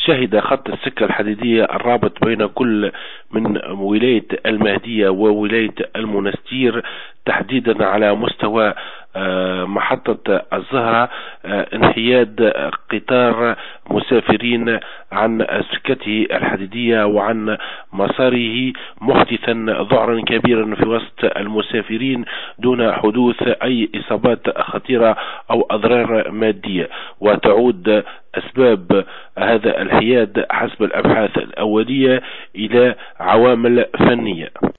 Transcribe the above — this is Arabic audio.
شهد خط السكة الحديدية الرابط بين كل من ولاية المهدية وولاية المنستير تحديدا على مستوى محطة الزهرة انحياد قطار مسافرين عن سكته الحديدية وعن مساره، محدثا ذعرا كبيرا في وسط المسافرين دون حدوث أي إصابات خطيرة أو أضرار مادية. وتعود أسباب هذا الحياد حسب الأبحاث الأولية إلى عوامل فنية.